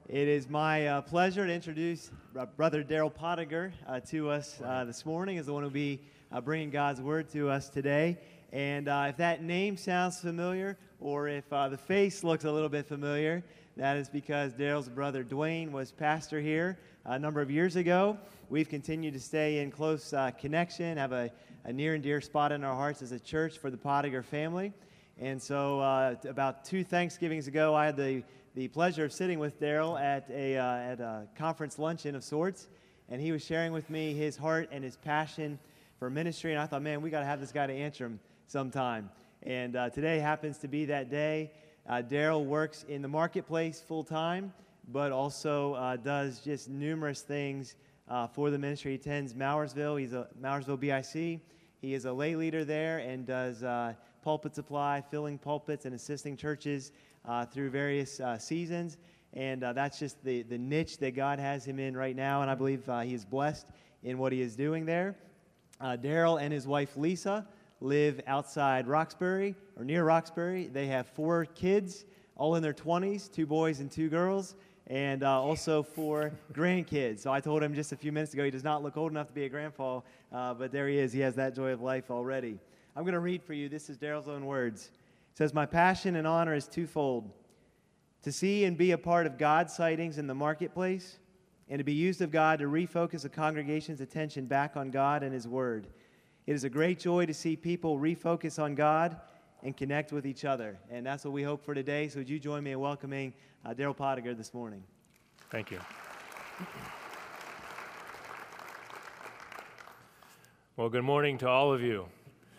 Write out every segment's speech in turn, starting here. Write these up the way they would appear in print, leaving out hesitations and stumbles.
It is my pleasure to introduce Brother Daryl Pottinger to us this morning as the one who will be bringing God's Word to us today. And if that name sounds familiar, or if the face looks a little bit familiar, that is because Daryl's brother Dwayne was pastor here a number of years ago. We've continued to stay in close connection, have a near and dear spot in our hearts as a church for the Pottinger family. And so about 2 Thanksgivings ago, I had the pleasure of sitting with Daryl at a conference luncheon of sorts, and he was sharing with me his heart and his passion for ministry, and I thought, man, we got to have this guy to answer him sometime. And today happens to be that day. Daryl works in the marketplace full-time, but also does just numerous things for the ministry. He attends Mowersville. He's a Mowersville BIC. He is a lay leader there and does pulpit supply, filling pulpits and assisting churches through various seasons, and that's just the niche that God has him in right now, and I believe he is blessed in what he is doing there. Daryl and his wife Lisa live outside Roxbury, or near Roxbury. They have 4 kids, all in their 20s, 2 boys and 2 girls, and also 4 grandkids. So I told him just a few minutes ago he does not look old enough to be a grandpa, but there he is. He has that joy of life already. I'm going to read for you. This is Daryl's own words. It says, "My passion and honor is twofold: to see and be a part of God's sightings in the marketplace, and to be used of God to refocus a congregation's attention back on God and His Word. It is a great joy to see people refocus on God and connect with each other." And that's what we hope for today. So would you join me in welcoming Daryl Pottinger this morning? Thank you. Well, good morning to all of you.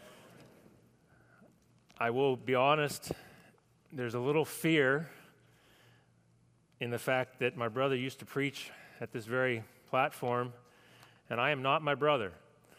I will be honest, there's a little fear in the fact that my brother used to preach at this very platform, and I am not my brother.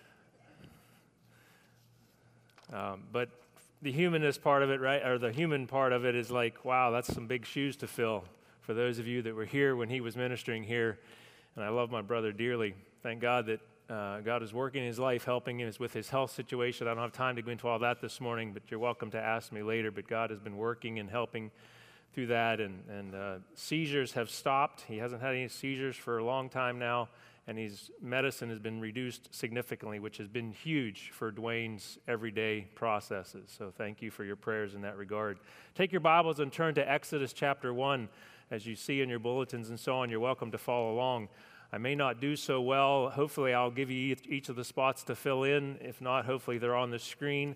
But the humanist part of it, right, or the human part of it is like, wow, that's some big shoes to fill for those of you that were here when he was ministering here, and I love my brother dearly. Thank God that God is working in his life, helping him with his health situation. I don't have time to go into all that this morning, but you're welcome to ask me later. But God has been working and helping through that, and seizures have stopped. He hasn't had any seizures for a long time now, and his medicine has been reduced significantly, which has been huge for Dwayne's everyday processes. So thank you for your prayers in that regard. Take your Bibles and turn to Exodus chapter 1. As you see in your bulletins and so on, you're welcome to follow along. I may not do so well. Hopefully, I'll give you each of the spots to fill in. If not, hopefully they're on the screen.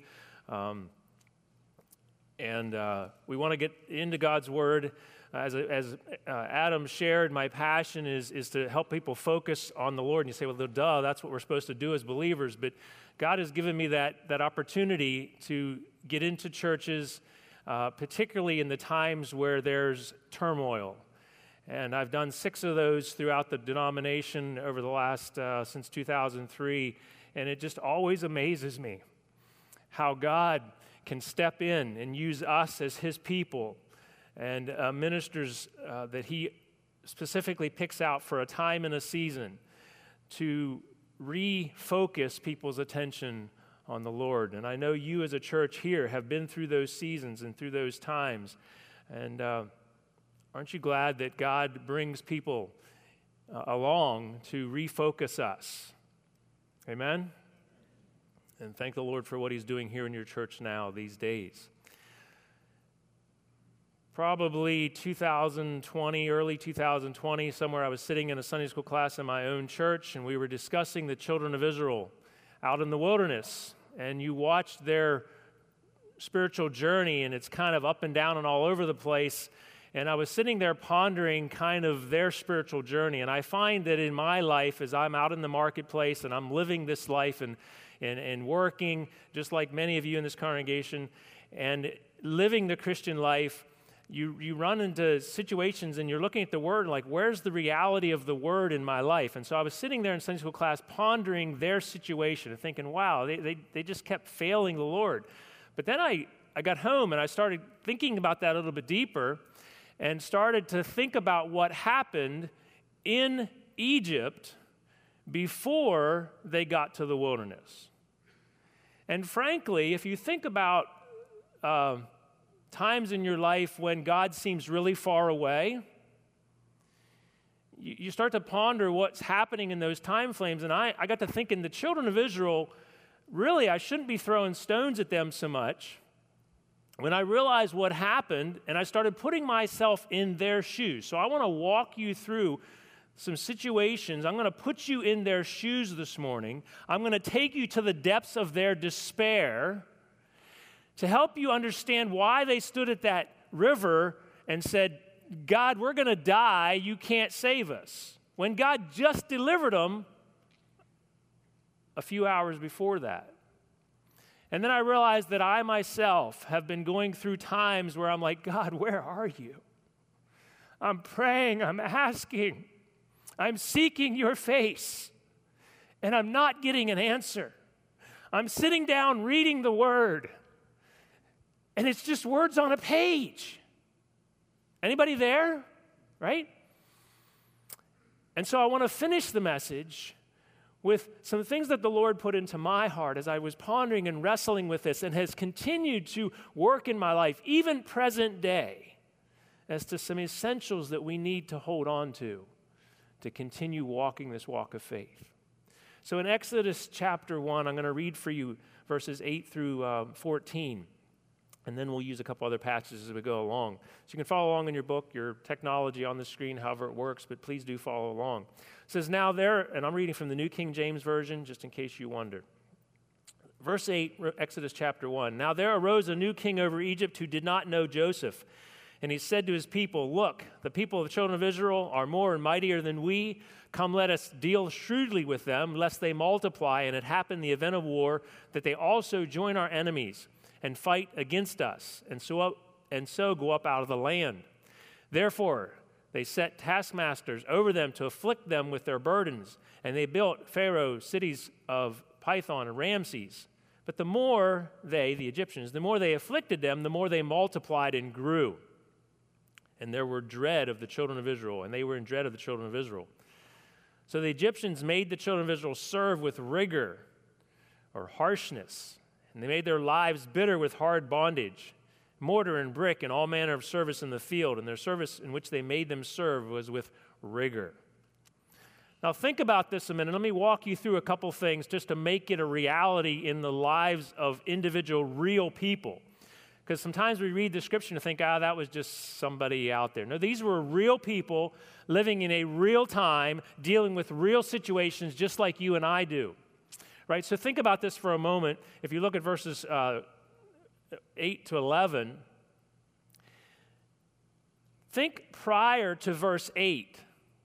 We want to get into God's Word. As Adam shared, my passion is to help people focus on the Lord. And you say, well, duh, that's what we're supposed to do as believers. But God has given me that opportunity to get into churches, particularly in the times where there's turmoil. And I've done 6 of those throughout the denomination over the last, since 2003, and it just always amazes me how God can step in and use us as His people and ministers that He specifically picks out for a time and a season to refocus people's attention on the Lord. And I know you as a church here have been through those seasons and through those times, and aren't you glad that God brings people along to refocus us? Amen? And thank the Lord for what He's doing here in your church now these days. Probably 2020, early 2020, somewhere I was sitting in a Sunday school class in my own church, and we were discussing the children of Israel out in the wilderness. And you watched their spiritual journey, and it's kind of up and down and all over the place. And I was sitting there pondering kind of their spiritual journey. And I find that in my life, as I'm out in the marketplace and I'm living this life and working, just like many of you in this congregation, and living the Christian life, you run into situations and you're looking at the Word, like, where's the reality of the Word in my life? And so I was sitting there in Sunday school class pondering their situation and thinking, wow, they just kept failing the Lord. But then I got home and I started thinking about that a little bit deeper, and started to think about what happened in Egypt before they got to the wilderness. And frankly, if you think about times in your life when God seems really far away, you start to ponder what's happening in those time frames. And I got to thinking, the children of Israel, really, I shouldn't be throwing stones at them so much. When I realized what happened, and I started putting myself in their shoes. So I want to walk you through some situations. I'm going to put you in their shoes this morning. I'm going to take you to the depths of their despair to help you understand why they stood at that river and said, God, we're going to die. You can't save us. When God just delivered them a few hours before that. And then I realized that I myself have been going through times where I'm like, God, where are you? I'm praying, I'm asking, I'm seeking your face, and I'm not getting an answer. I'm sitting down reading the word, and it's just words on a page. Anybody there? Right? And so I want to finish the message with some things that the Lord put into my heart as I was pondering and wrestling with this, and has continued to work in my life, even present day, as to some essentials that we need to hold on to continue walking this walk of faith. So in Exodus chapter 1, I'm going to read for you verses 8 through 14, and then we'll use a couple other passages as we go along. So you can follow along in your book, your technology on the screen, however it works, but please do follow along. It says, now there, and I'm reading from the New King James Version, just in case you wonder. Verse 8, Exodus chapter 1. Now there arose a new king over Egypt who did not know Joseph. And he said to his people, look, the people of the children of Israel are more and mightier than we. Come, let us deal shrewdly with them, lest they multiply, and it happen in the event of war, that they also join our enemies and fight against us, and so go up out of the land. Therefore, they set taskmasters over them to afflict them with their burdens, and they built Pharaoh cities of Pithom and Ramses. But the more they, the Egyptians, the more they afflicted them, the more they multiplied and grew. And there were dread of the children of Israel, and they were in dread of the children of Israel. So the Egyptians made the children of Israel serve with rigor or harshness, and they made their lives bitter with hard bondage, mortar and brick, and all manner of service in the field, and their service in which they made them serve was with rigor. Now think about this a minute. Let me walk you through a couple things just to make it a reality in the lives of individual real people. Because sometimes we read the scripture and think, that was just somebody out there. No, these were real people living in a real time, dealing with real situations just like you and I do. Right? So think about this for a moment. If you look at verses 8 to 11, think prior to verse 8.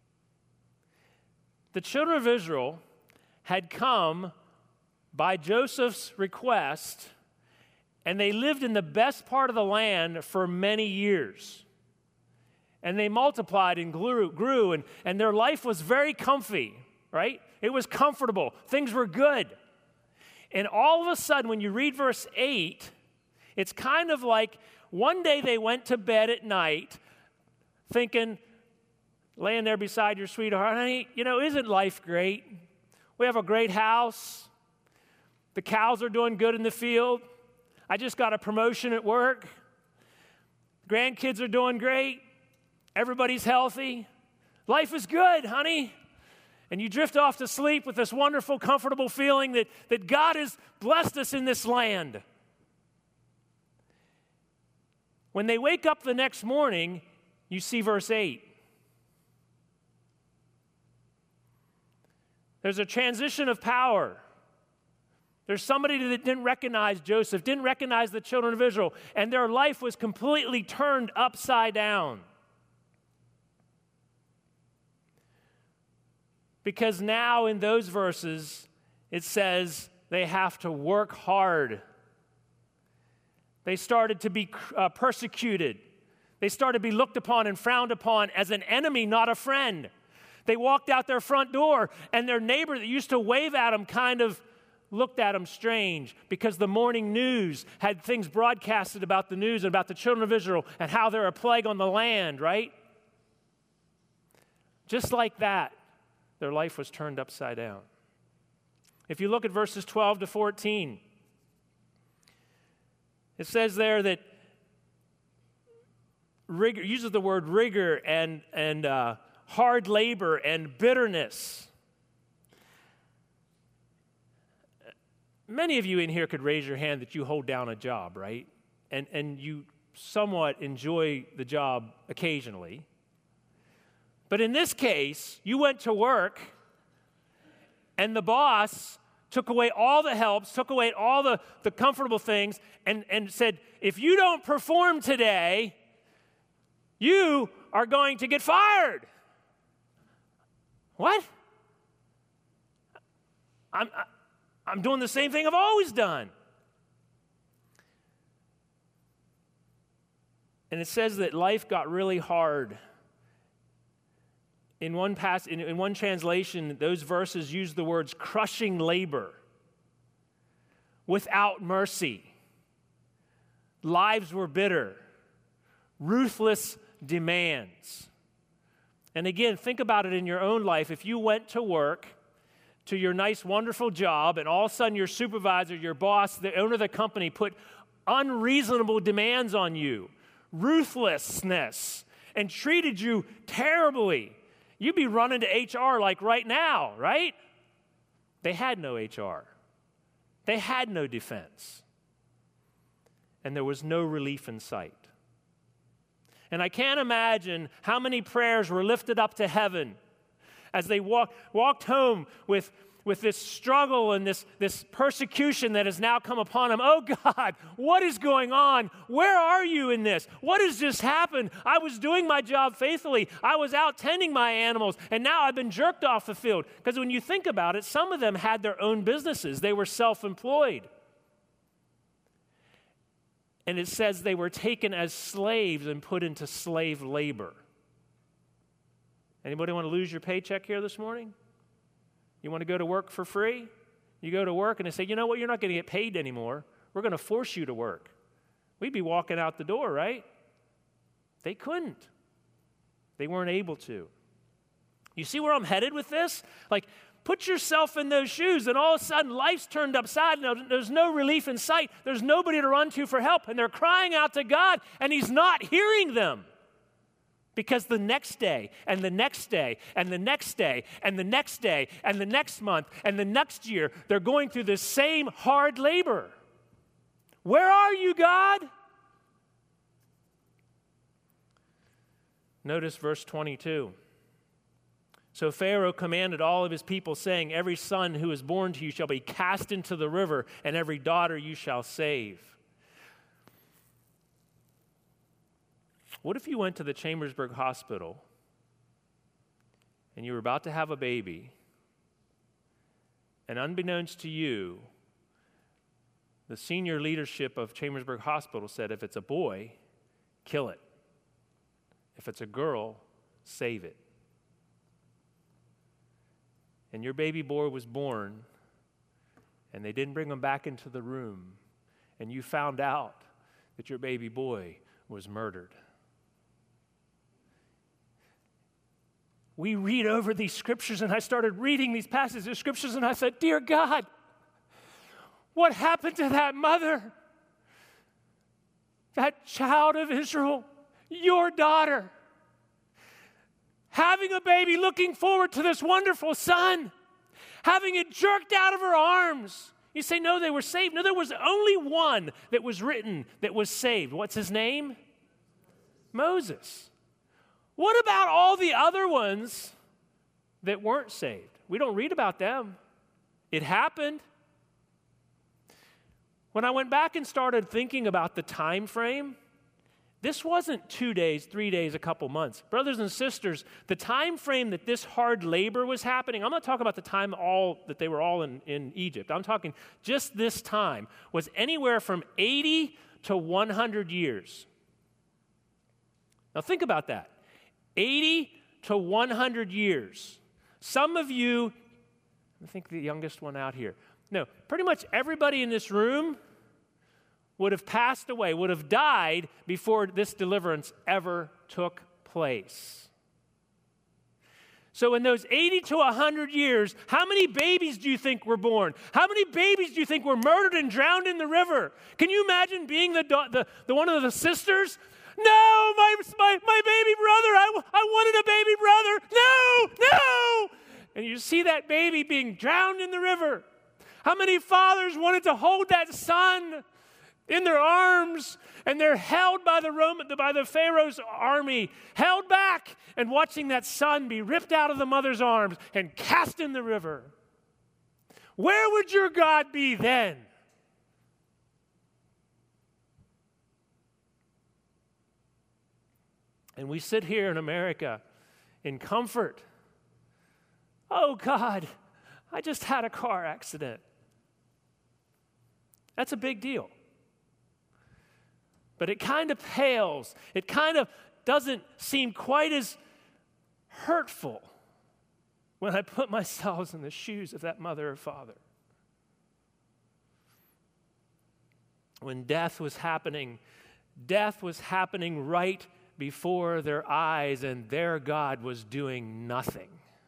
The children of Israel had come by Joseph's request, and they lived in the best part of the land for many years. And they multiplied and grew and their life was very comfy, right? It was comfortable. Things were good. And all of a sudden, when you read verse 8, it's kind of like one day they went to bed at night thinking, laying there beside your sweetheart, honey, isn't life great? We have a great house. The cows are doing good in the field. I just got a promotion at work. Grandkids are doing great. Everybody's healthy. Life is good, honey. And you drift off to sleep with this wonderful, comfortable feeling that God has blessed us in this land. When they wake up the next morning, you see verse 8. There's a transition of power. There's somebody that didn't recognize Joseph, didn't recognize the children of Israel, and their life was completely turned upside down. Because now in those verses, it says they have to work hard. They started to be persecuted. They started to be looked upon and frowned upon as an enemy, not a friend. They walked out their front door, and their neighbor that used to wave at them kind of looked at them strange, because the morning news had things broadcasted about the news and about the children of Israel and how they're a plague on the land, right? Just like that, their life was turned upside down. If you look at verses 12 to 14, it says there that rigor, uses the word rigor and hard labor and bitterness. Many of you in here could raise your hand that you hold down a job, right? And you somewhat enjoy the job occasionally. But in this case, you went to work and the boss took away all the helps, took away all the comfortable things, and said, if you don't perform today, you are going to get fired. What? I'm doing the same thing I've always done. And it says that life got really hard. In one translation, those verses use the words crushing labor, without mercy. Lives were bitter, ruthless demands. And again, think about it in your own life. If you went to work, to your nice, wonderful job, and all of a sudden your supervisor, your boss, the owner of the company put unreasonable demands on you, ruthlessness, and treated you terribly, you'd be running to HR like right now, right? They had no HR. They had no defense. And there was no relief in sight. And I can't imagine how many prayers were lifted up to heaven as they walked home with this struggle and this persecution that has now come upon them. Oh God, what is going on? Where are you in this? What has just happened? I was doing my job faithfully. I was out tending my animals, and now I've been jerked off the field. Because when you think about it, some of them had their own businesses. They were self-employed. And it says they were taken as slaves and put into slave labor. Anybody want to lose your paycheck here this morning? You want to go to work for free? You go to work and they say, you know what, you're not going to get paid anymore. We're going to force you to work. We'd be walking out the door, right? They couldn't. They weren't able to. You see where I'm headed with this? Like, put yourself in those shoes, and all of a sudden life's turned upside down. There's no relief in sight. There's nobody to run to for help, and they're crying out to God, and He's not hearing them. Because the next day, and the next day, and the next day, and the next day, and the next month, and the next year, they're going through the same hard labor. Where are you, God? Notice verse 22. So Pharaoh commanded all of his people, saying, every son who is born to you shall be cast into the river, and every daughter you shall save. What if you went to the Chambersburg Hospital and you were about to have a baby, and unbeknownst to you, the senior leadership of Chambersburg Hospital said, if it's a boy, kill it. If it's a girl, save it. And your baby boy was born, and they didn't bring him back into the room, and you found out that your baby boy was murdered. We read over these scriptures, and I started reading these passages of scriptures, and I said, dear God, what happened to that mother? That child of Israel, your daughter, having a baby, looking forward to this wonderful son, having it jerked out of her arms. You say, no, they were saved. No, there was only one that was written that was saved. What's his name? Moses. What about all the other ones that weren't saved? We don't read about them. It happened. When I went back and started thinking about the time frame, this wasn't 2 days, 3 days, a couple months. Brothers and sisters, the time frame that this hard labor was happening, I'm not talking about the time that they were all in Egypt. I'm talking just this time was anywhere from 80 to 100 years. Now think about that. 80 to 100 years. Some of you, I think the youngest one out here, no, pretty much everybody in this room would have passed away, would have died before this deliverance ever took place. So in those 80 to 100 years, how many babies do you think were born? How many babies do you think were murdered and drowned in the river? Can you imagine being the one of the sisters? No, my baby brother, I wanted a baby brother. see that baby being drowned in the river? How many fathers wanted to hold that son in their arms, and they're held by the Pharaoh's army, held back, and watching that son be ripped out of the mother's arms and cast in the river? Where would your God be then? And we sit here in America in comfort. Oh God, I just had a car accident. That's a big deal. But it kind of pales. It kind of doesn't seem quite as hurtful when I put myself in the shoes of that mother or father. When death was happening right before their eyes, and their God was doing nothing.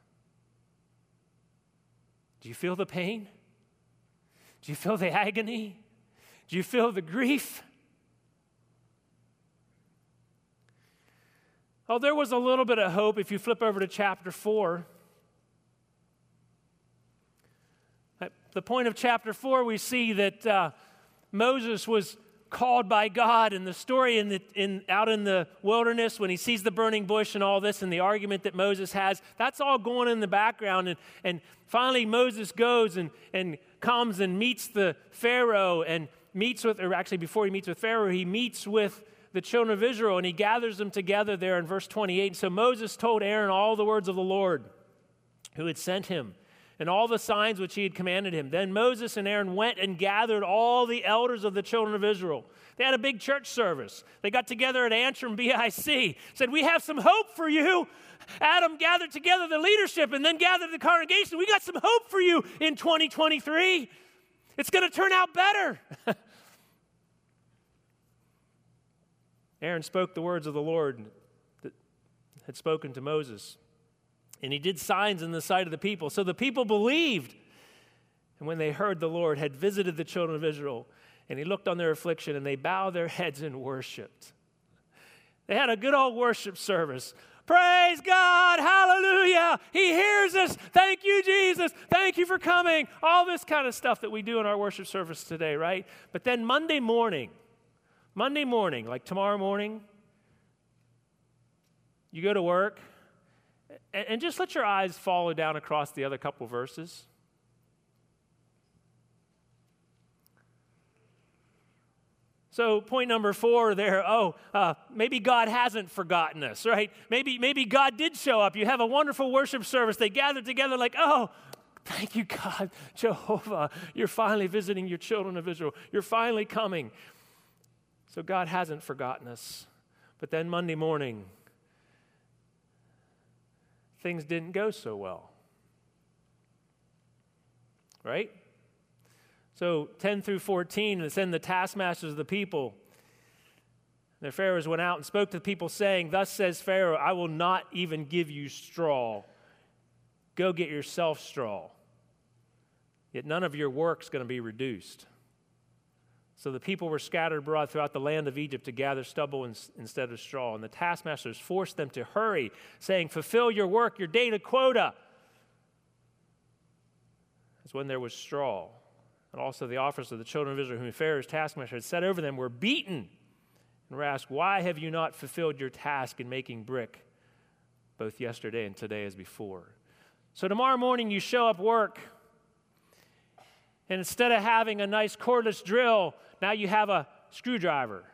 Do you feel the pain? Do you feel the agony? Do you feel the grief? Oh, there was a little bit of hope if you flip over to chapter 4. At the point of chapter 4, we see that Moses was called by God, and the story out in the wilderness when he sees the burning bush and all this and the argument that Moses has, that's all going in the background. And finally Moses goes and comes and meets the Pharaoh and before he meets with Pharaoh, he meets with the children of Israel, and he gathers them together there in verse 28. And so Moses told Aaron all the words of the Lord who had sent him, and all the signs which he had commanded him. Then Moses and Aaron went and gathered all the elders of the children of Israel. They had a big church service. They got together at Antrim BIC, said, we have some hope for you. Adam gathered together the leadership and then gathered the congregation. We got some hope for you in 2023. It's going to turn out better. Aaron spoke the words of the Lord that had spoken to Moses. And he did signs in the sight of the people. So the people believed. And when they heard the Lord had visited the children of Israel, and he looked on their affliction, and they bowed their heads and worshiped. They had a good old worship service. Praise God, hallelujah. He hears us. Thank you, Jesus. Thank you for coming. All this kind of stuff that we do in our worship service today, right? But then Monday morning, like tomorrow morning, you go to work, and just let your eyes follow down across the other couple verses. So point number 4 there, maybe God hasn't forgotten us, right? Maybe God did show up. You have a wonderful worship service. They gathered together like, oh, thank you, God, Jehovah. You're finally visiting your children of Israel. You're finally coming. So God hasn't forgotten us. But then Monday morning, things didn't go so well, right? So 10 through 14, and then the taskmasters of the people, their pharaohs went out and spoke to the people, saying, thus says Pharaoh, I will not even give you straw. Go get yourself straw. Yet none of your work's going to be reduced. So the people were scattered abroad throughout the land of Egypt to gather stubble instead of straw. And the taskmasters forced them to hurry, saying, fulfill your work, your daily quota. As when there was straw. And also the officers of the children of Israel, whom Pharaoh's taskmaster had set over them, were beaten and were asked, why have you not fulfilled your task in making brick, both yesterday and today as before? So tomorrow morning you show up work, and instead of having a nice cordless drill, now you have a screwdriver.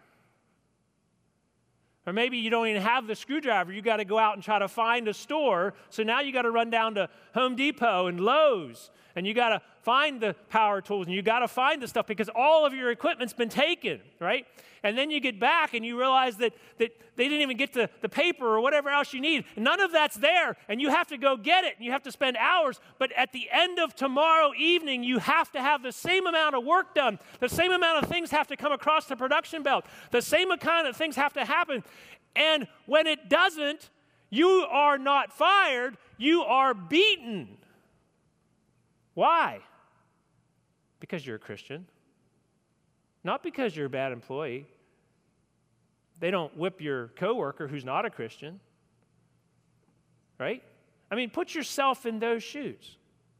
Or maybe you don't even have the screwdriver. You got to go out and try to find a store. So now you got to run down to Home Depot and Lowe's, and you got to find the power tools, and you got to find the stuff because all of your equipment's been taken, right? And then you get back and you realize that they didn't even get the paper or whatever else you need. None of that's there, and you have to go get it, and you have to spend hours. But at the end of tomorrow evening, you have to have the same amount of work done. The same amount of things have to come across the production belt. The same kind of things have to happen. And when it doesn't, you are not fired, you are beaten. Why? Because you're a Christian. Not because you're a bad employee. They don't whip your coworker who's not a Christian. Right? I mean, put yourself in those shoes.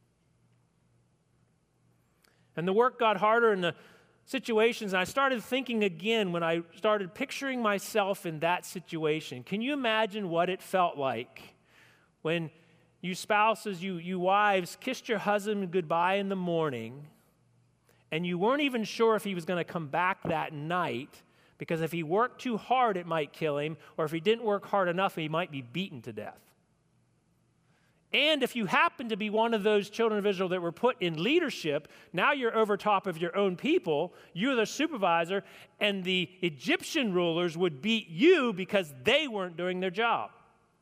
And the work got harder and the situations, and I started thinking again when I started picturing myself in that situation. Can you imagine what it felt like when you spouses, you wives, kissed your husband goodbye in the morning, and you weren't even sure if he was going to come back that night, because if he worked too hard, it might kill him, or if he didn't work hard enough, he might be beaten to death. And if you happen to be one of those children of Israel that were put in leadership, now you're over top of your own people, you're the supervisor, and the Egyptian rulers would beat you because they weren't doing their job.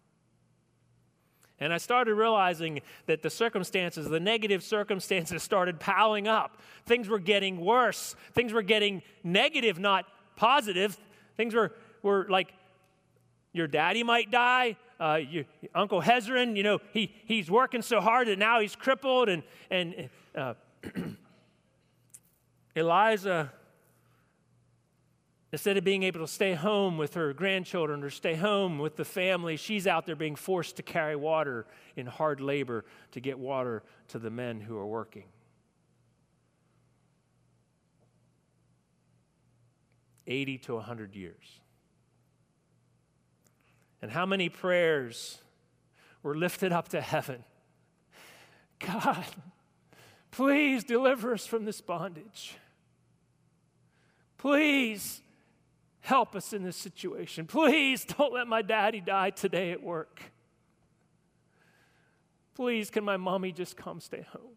And I started realizing that the circumstances, the negative circumstances started piling up. Things were getting worse. Things were getting negative, not positive. Things were like, your daddy might die. Your Uncle Hezron, he's working so hard that now he's crippled. And Eliza, instead of being able to stay home with her grandchildren or stay home with the family, she's out there being forced to carry water in hard labor to get water to the men who are working. $80 to $100 years. And how many prayers were lifted up to heaven? God, please deliver us from this bondage. Please help us in this situation. Please don't let my daddy die today at work. Please, can my mommy just come stay home?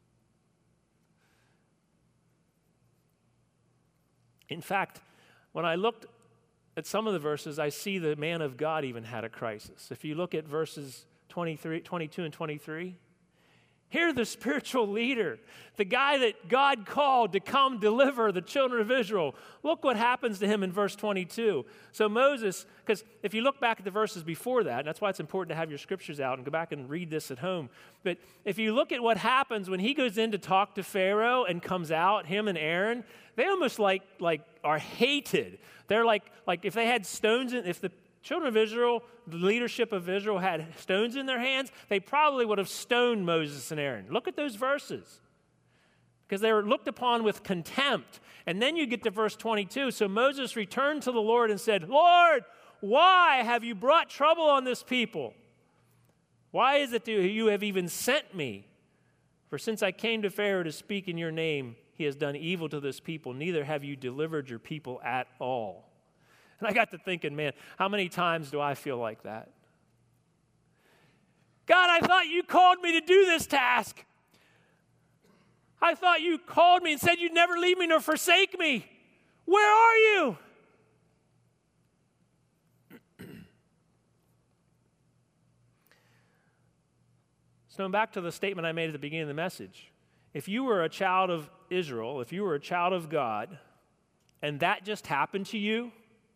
In fact, when I looked at some of the verses, I see the man of God even had a crisis. If you look at verses 22 and 23, here the spiritual leader, the guy that God called to come deliver the children of Israel. Look what happens to him in verse 22. So Moses, because if you look back at the verses before that, and that's why it's important to have your scriptures out and go back and read this at home. But if you look at what happens when he goes in to talk to Pharaoh and comes out, him and Aaron, they almost like are hated. They're like if they had stones if the children of Israel, the leadership of Israel had stones in their hands, they probably would have stoned Moses and Aaron. Look at those verses. Because they were looked upon with contempt. And then you get to verse 22. So Moses returned to the Lord and said, Lord, why have you brought trouble on this people? Why is it that you have even sent me? For since I came to Pharaoh to speak in your name, he has done evil to this people. Neither have you delivered your people at all. And I got to thinking, man, how many times do I feel like that? God, I thought you called me to do this task. I thought you called me and said you'd never leave me nor forsake me. Where are you? So going back to the statement I made at the beginning of the message. If you were a child of Israel, if you were a child of God, and that just happened to you,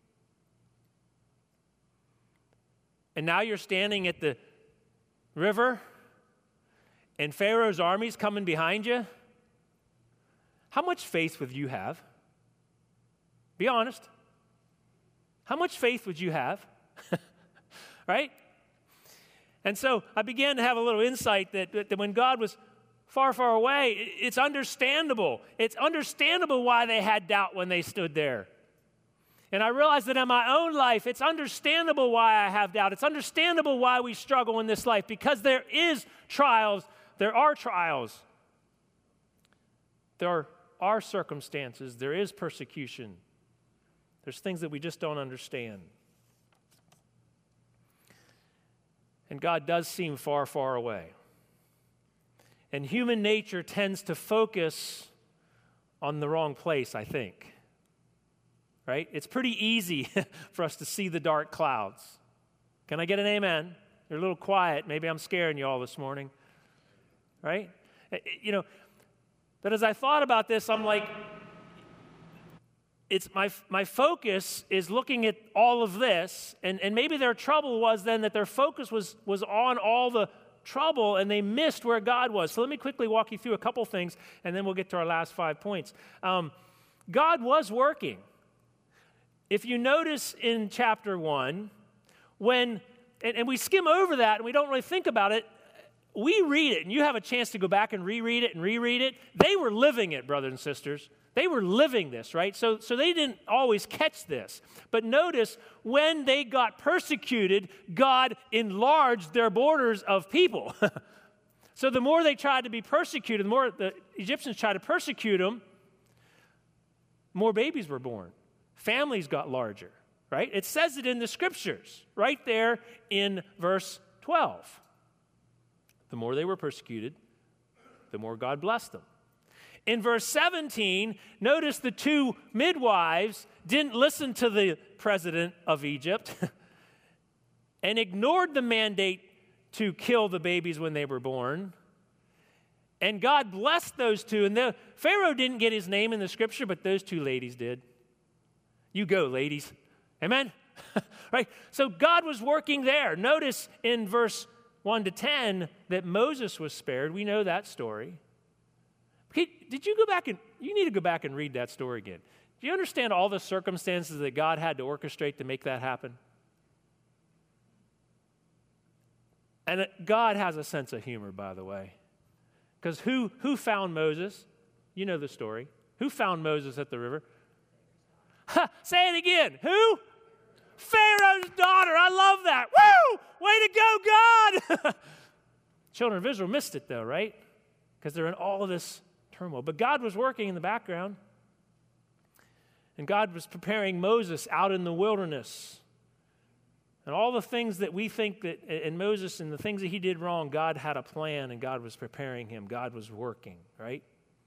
and now you're standing at the river, and Pharaoh's army's coming behind you, how much faith would you have? Be honest. How much faith would you have? Right? And so I began to have a little insight that when God was far, far away, it's understandable. It's understandable why they had doubt when they stood there. And I realized that in my own life, it's understandable why I have doubt. It's understandable why we struggle in this life, because there is trials. There are trials. There are circumstances. There is persecution. There's things that we just don't understand. And God does seem far, far away. And human nature tends to focus on the wrong place, I think. Right? It's pretty easy for us to see the dark clouds. Can I get an amen? You're a little quiet. Maybe I'm scaring you all this morning. Right? But as I thought about this, I'm like, it's my focus is looking at all of this, and maybe their trouble was then that their focus was on all the trouble, and they missed where God was. So let me quickly walk you through a couple things, and then we'll get to our last 5 points. God was working. If you notice in chapter 1, when and we skim over that and we don't really think about it. We read it, and you have a chance to go back and reread it. They were living it, brothers and sisters. They were living this, right? So they didn't always catch this. But notice, when they got persecuted, God enlarged their borders of people. So the more they tried to be persecuted, the more the Egyptians tried to persecute them, more babies were born. Families got larger, right? It says it in the scriptures, right there in verse 12. The more they were persecuted, the more God blessed them. In verse 17, notice the two midwives didn't listen to the president of Egypt and ignored the mandate to kill the babies when they were born. And God blessed those two. And Pharaoh didn't get his name in the scripture, but those two ladies did. You go, ladies. Amen? Right? So God was working there. Notice in verse 1 to 10 that Moses was spared. We know that story. Did you go back and, you need to go back and read that story again. Do you understand all the circumstances that God had to orchestrate to make that happen? And God has a sense of humor, by the way. Because who found Moses? You know the story. Who found Moses at the river? Say it again. Who? Pharaoh's daughter. I love that. Woo! Way to go, God! Children of Israel missed it, though, right? Because they're in all of this turmoil. But God was working in the background. And God was preparing Moses out in the wilderness. And all the things that we think that in Moses and the things that he did wrong, God had a plan and God was preparing him. God was working, right?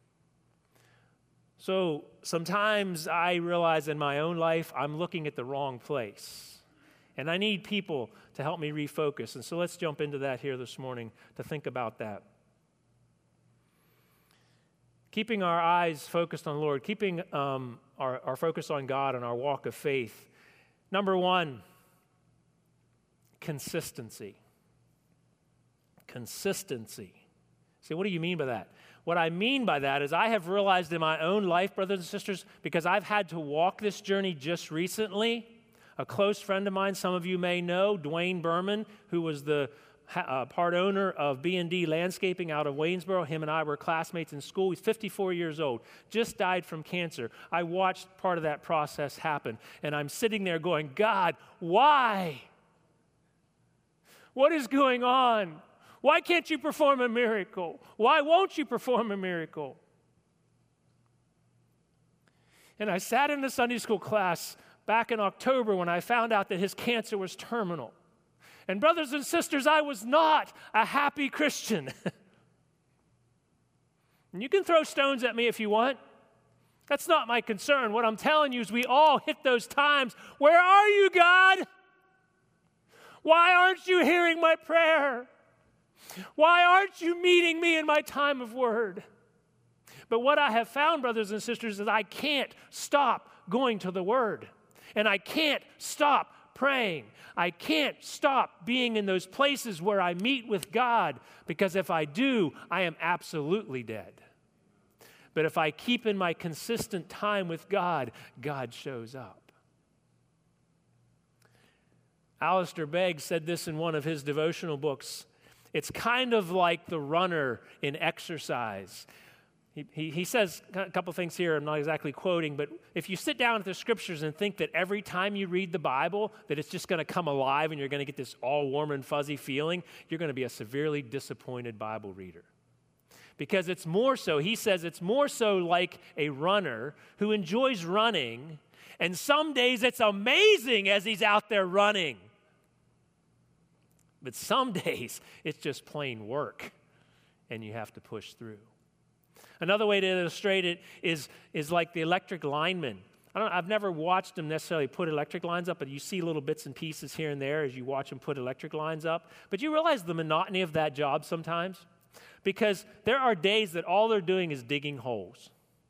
So sometimes I realize in my own life I'm looking at the wrong place. And I need people to help me refocus. And so let's jump into that here this morning to think about that. Keeping our eyes focused on the Lord, keeping our focus on God and our walk of faith. Number one, consistency. Consistency. See, what do you mean by that? What I mean by that is I have realized in my own life, brothers and sisters, because I've had to walk this journey just recently, a close friend of mine, some of you may know, Dwayne Berman, who was the part owner of B&D Landscaping out of Waynesboro. Him and I were classmates in school. He's 54 years old, just died from cancer. I watched part of that process happen, and I'm sitting there going, God, why? What is going on? Why can't you perform a miracle? Why won't you perform a miracle? And I sat in the Sunday school class back in October when I found out that his cancer was terminal. And brothers and sisters, I was not a happy Christian. And you can throw stones at me if you want. That's not my concern. What I'm telling you is we all hit those times. Where are you, God? Why aren't you hearing my prayer? Why aren't you meeting me in my time of word? But what I have found, brothers and sisters, is I can't stop going to the Word. And I can't stop praying. I can't stop being in those places where I meet with God, because if I do, I am absolutely dead. But if I keep in my consistent time with God, God shows up. Alistair Begg said this in one of his devotional books. It's kind of like the runner in exercise. He says a couple things here, I'm not exactly quoting, but if you sit down at the scriptures and think that every time you read the Bible that it's just going to come alive and you're going to get this all warm and fuzzy feeling, you're going to be a severely disappointed Bible reader. Because it's more so, he says it's more so like a runner who enjoys running, and some days it's amazing as he's out there running. But some days it's just plain work, and you have to push through. Another way to illustrate it is like the electric lineman. I've never watched them necessarily put electric lines up, but you see little bits and pieces here and there as you watch them put electric lines up. But you realize the monotony of that job sometimes? Because there are days that all they're doing is digging holes.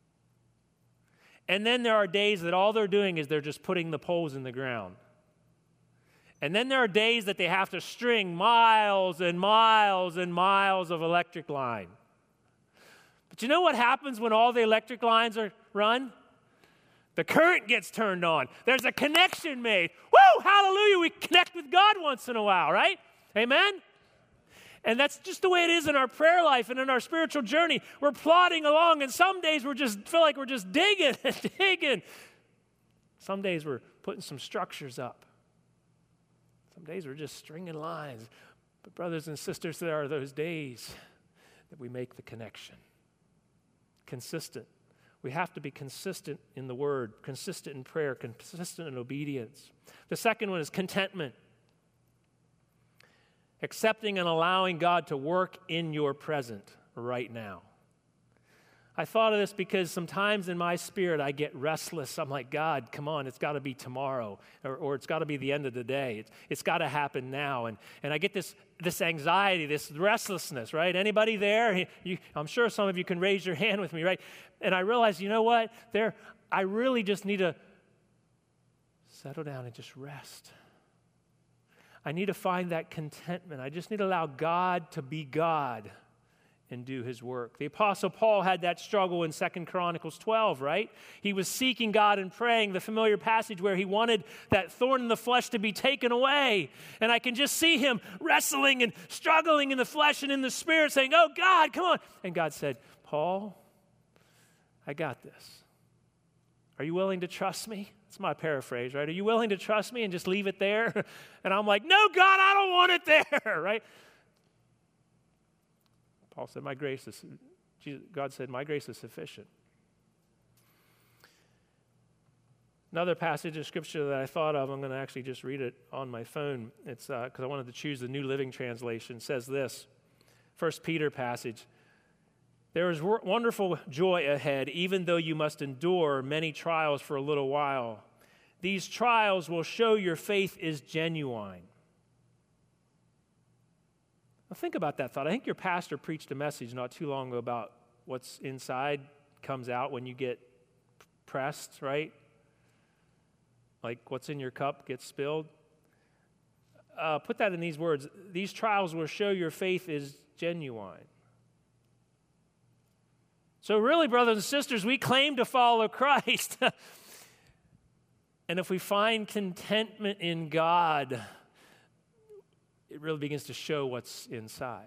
And then there are days that all they're doing is they're just putting the poles in the ground. And then there are days that they have to string miles and miles and miles of electric line. But you know what happens when all the electric lines are run? The current gets turned on. There's a connection made. Woo! Hallelujah! We connect with God once in a while, right? Amen? And that's just the way it is in our prayer life and in our spiritual journey. We're plodding along, and some days feel like we're just digging and digging. Some days we're putting some structures up. Some days we're just stringing lines. But brothers and sisters, there are those days that we make the connection. Consistent. We have to be consistent in the word, consistent in prayer, consistent in obedience. The second one is contentment. Accepting and allowing God to work in your present right now. I thought of this because sometimes in my spirit I get restless. I'm like, God, come on, it's got to be tomorrow, or it's got to be the end of the day. It's got to happen now. And I get this anxiety, this restlessness, right? Anybody there? I'm sure some of you can raise your hand with me, right? And I realize, you know what? I really just need to settle down and just rest. I need to find that contentment. I just need to allow God to be God and do his work. The Apostle Paul had that struggle in 2 Chronicles 12, right? He was seeking God and praying, the familiar passage where he wanted that thorn in the flesh to be taken away. And I can just see him wrestling and struggling in the flesh and in the spirit saying, oh God, come on. And God said, Paul, I got this. Are you willing to trust me? It's my paraphrase, right? Are you willing to trust me and just leave it there? And I'm like, no, God, I don't want it there, right? Paul said, God said, my grace is sufficient. Another passage of scripture that I thought of, I'm going to actually just read it on my phone. It's because I wanted to choose the New Living Translation. It says this, 1 Peter passage. There is wonderful joy ahead, even though you must endure many trials for a little while. These trials will show your faith is genuine. Now think about that thought. I think your pastor preached a message not too long ago about what's inside comes out when you get pressed, right? Like what's in your cup gets spilled. Put that in these words. These trials will show your faith is genuine. So really, brothers and sisters, we claim to follow Christ. And if we find contentment in God, it really begins to show what's inside.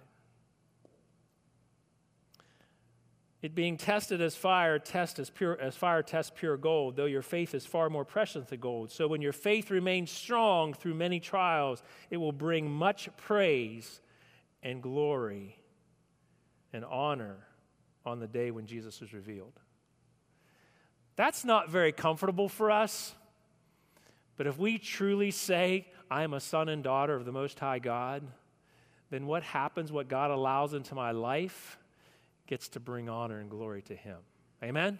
It being tested as fire tests pure gold, though your faith is far more precious than gold. So when your faith remains strong through many trials, it will bring much praise and glory and honor on the day when Jesus is revealed. That's not very comfortable for us. But if we truly say, I am a son and daughter of the Most High God, then what happens, what God allows into my life, gets to bring honor and glory to Him. Amen?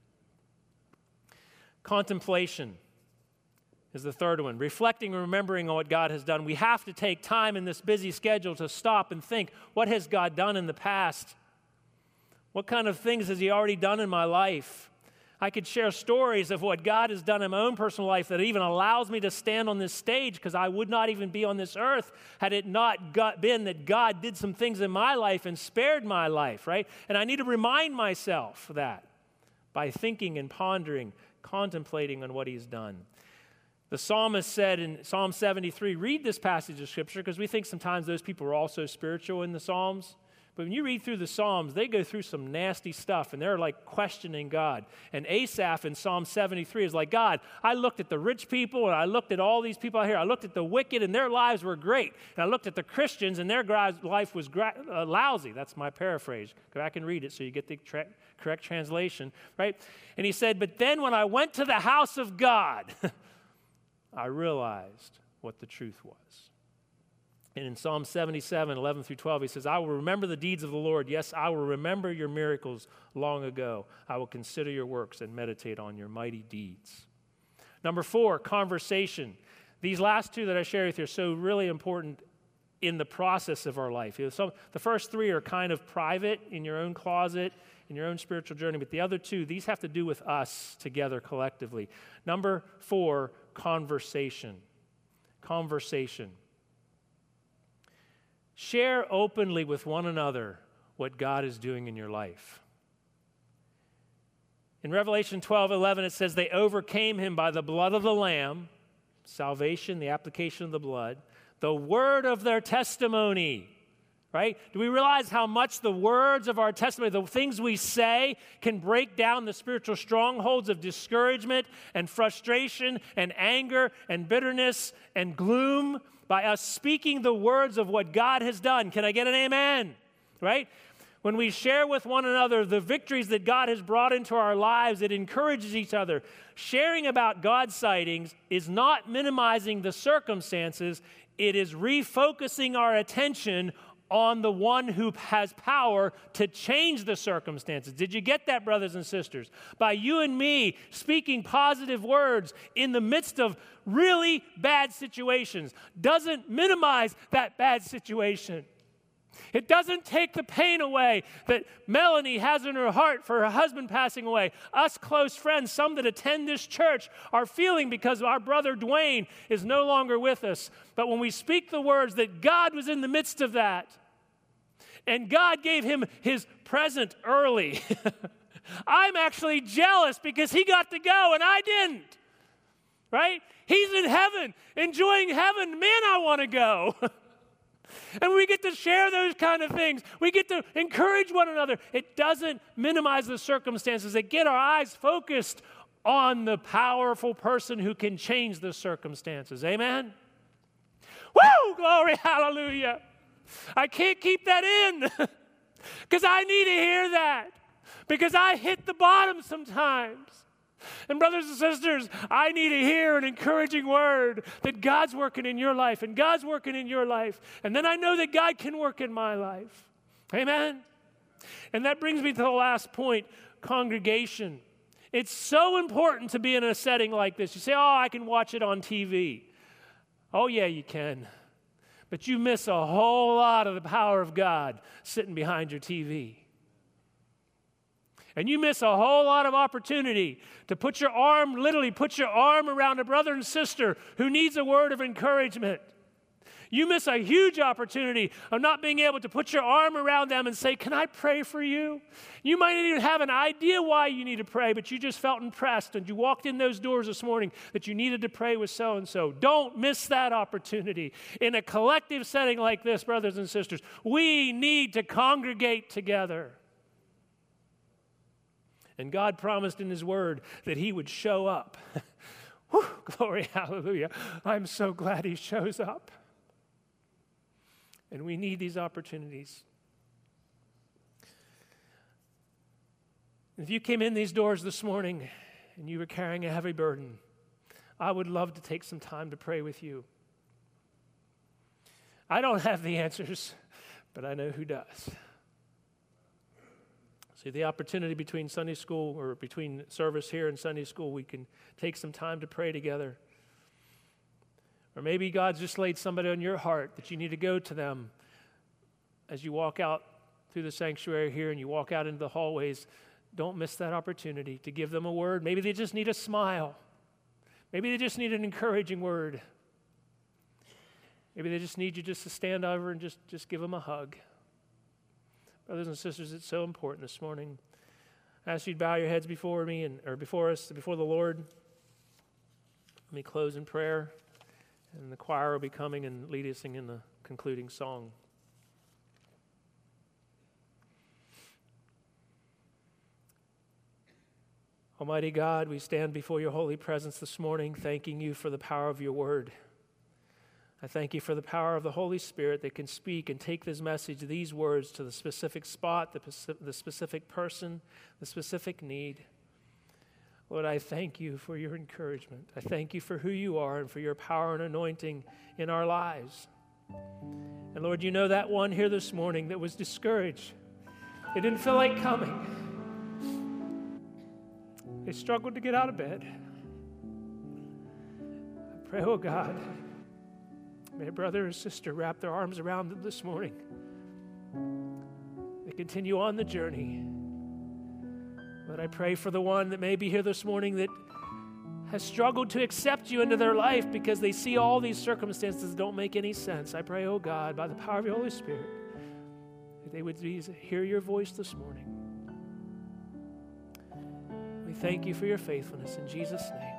Contemplation is the third one. Reflecting and remembering on what God has done. We have to take time in this busy schedule to stop and think, what has God done in the past? What kind of things has He already done in my life? I could share stories of what God has done in my own personal life that even allows me to stand on this stage, because I would not even be on this earth had it not been that God did some things in my life and spared my life, right? And I need to remind myself of that by thinking and pondering, contemplating on what He's done. The psalmist said in Psalm 73, read this passage of Scripture, because we think sometimes those people are also spiritual in the Psalms. But when you read through the Psalms, they go through some nasty stuff, and they're like questioning God. And Asaph in Psalm 73 is like, God, I looked at the rich people, and I looked at all these people out here. I looked at the wicked, and their lives were great. And I looked at the Christians, and their life was lousy. That's my paraphrase. Go back and read it so you get the correct translation, right? And he said, but then when I went to the house of God, I realized what the truth was. And in Psalm 77, 11 through 12, he says, I will remember the deeds of the Lord. Yes, I will remember your miracles long ago. I will consider your works and meditate on your mighty deeds. Number 4, conversation. These last two that I share with you are so really important in the process of our life. So the first 3 are kind of private in your own closet, in your own spiritual journey. But the other 2, these have to do with us together collectively. Number 4, conversation. Conversation. Share openly with one another what God is doing in your life. In Revelation 12:11, it says, they overcame him by the blood of the Lamb, salvation, the application of the blood, the word of their testimony. Right? Do we realize how much the words of our testimony, the things we say, can break down the spiritual strongholds of discouragement and frustration and anger and bitterness and gloom by us speaking the words of what God has done? Can I get an amen? Right? When we share with one another the victories that God has brought into our lives, it encourages each other. Sharing about God's sightings is not minimizing the circumstances. It is refocusing our attention on the one who has power to change the circumstances. Did you get that, brothers and sisters? By you and me speaking positive words in the midst of really bad situations doesn't minimize that bad situation. It doesn't take the pain away that Melanie has in her heart for her husband passing away. Us close friends, some that attend this church, are feeling because our brother Dwayne is no longer with us. But when we speak the words that God was in the midst of that, and God gave him his present early, I'm actually jealous because he got to go and I didn't. Right? He's in heaven, enjoying heaven. Man, I want to go. And we get to share those kind of things. We get to encourage one another. It doesn't minimize the circumstances. It gets our eyes focused on the powerful person who can change the circumstances. Amen? Woo! Glory, hallelujah. I can't keep that in because I need to hear that because I hit the bottom sometimes. And brothers and sisters, I need to hear an encouraging word that God's working in your life and God's working in your life. And then I know that God can work in my life. Amen? And that brings me to the last point, congregation. It's so important to be in a setting like this. You say, oh, I can watch it on TV. Oh, yeah, you can. But you miss a whole lot of the power of God sitting behind your TV. And you miss a whole lot of opportunity to literally put your arm around a brother and sister who needs a word of encouragement. You miss a huge opportunity of not being able to put your arm around them and say, can I pray for you? You might not even have an idea why you need to pray, but you just felt impressed and you walked in those doors this morning that you needed to pray with so-and-so. Don't miss that opportunity. In a collective setting like this, brothers and sisters, we need to congregate together. And God promised in his word that he would show up. Whew, glory, hallelujah. I'm so glad he shows up. And we need these opportunities. If you came in these doors this morning and you were carrying a heavy burden, I would love to take some time to pray with you. I don't have the answers, but I know who does. See, the opportunity between Sunday school or between service here and Sunday school, we can take some time to pray together. Or maybe God's just laid somebody on your heart that you need to go to them as you walk out through the sanctuary here and you walk out into the hallways. Don't miss that opportunity to give them a word. Maybe they just need a smile. Maybe they just need an encouraging word. Maybe they just need you just to stand over and just give them a hug. Brothers and sisters, it's so important this morning. I ask you to bow your heads before me or before us, before the Lord. Let me close in prayer, and the choir will be coming and lead us in the concluding song. Almighty God, we stand before your holy presence this morning, thanking you for the power of your word. I thank you for the power of the Holy Spirit that can speak and take this message, these words, to the specific spot, the specific person, the specific need. Lord, I thank you for your encouragement. I thank you for who you are and for your power and anointing in our lives. And Lord, you know that one here this morning that was discouraged. They didn't feel like coming. They struggled to get out of bed. I pray, oh God, may a brother or sister wrap their arms around them this morning. They continue on the journey. But I pray for the one that may be here this morning that has struggled to accept you into their life because they see all these circumstances that don't make any sense. I pray, oh God, by the power of your Holy Spirit, that they would hear your voice this morning. We thank you for your faithfulness in Jesus' name.